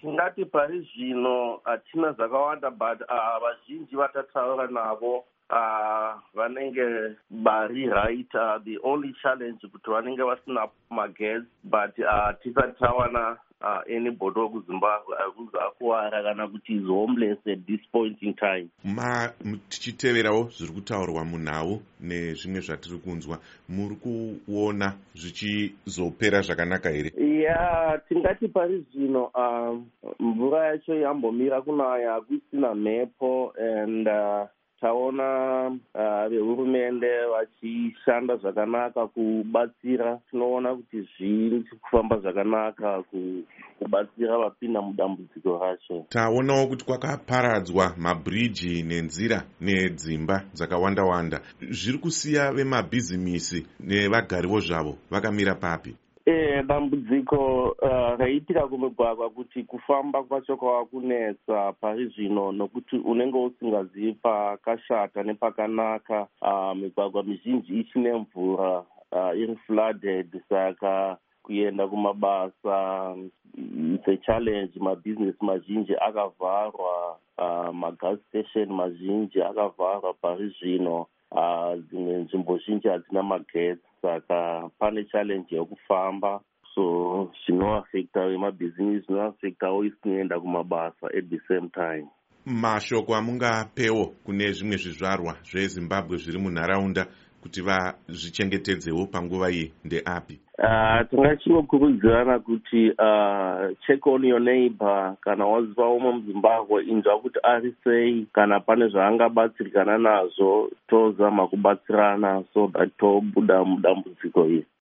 tingati pari zvino hatina zvakawanda but vazhinji vatataura navo vanenge vari right. The only challenge kuti vanenge vasina magetsi but tisati tawana anybody wekuzimbabwe akunzi akuwara kana kuti is homeless at this point in time. Tichiteverawo zviri kutaurwa munhau nezvimwe zvatiri kunzwa, muri kuona zvichizopera zvakanaka here? Tingati pari zvino mvura yacho yambomira kunaya, hakusina mhepo, and taona vehurumende vachishanda zvakanaka kubatsira. Tinoona kuti zviri kufamba zvakanaka kubatsira vapinda mudambudziko racho. Taonawo kuti kwakaparadzwa mabhiriji nenzira nedzimba dzakawanda-wanda. Zviri kusiya vemabhizimisi nevagariwo zvavo vakamira papi? Dambudziko raitika kumigwagwa kuti kufamba kwacho kwava kunetsa pari zvino, nokuti unenge usingazivi pakashata nepakanaka. Migwagwa mizhinji ichine mvura, iri flooded, saka kuenda kumabasa it's a challenge. Mabhizinesi mazhinji akavharwa, magas station mazhinji akavharwa pari zvino. Dzimwe nzvimbo zhinji hadzina magetsi, saka pane challenge yekufamba, so zvinoafekta vemabhizinesi, zvinoafektawo isinoenda kumabasa at the same time. Mashoko amungapewo kune zvimwe zvizvarwa zveZimbabwe zviri munharaunda kuti vazvichengetedzewo panguva iyi ndeapi? Tingachinokurudzirana kuti check on your neighbor. Kana waziva umwe muZimbabwe, inzwa kuti ari sei, kana pane zvaangabatsirikana nazvo, tozama kubatsirana so that tobuda mudambudziko iri.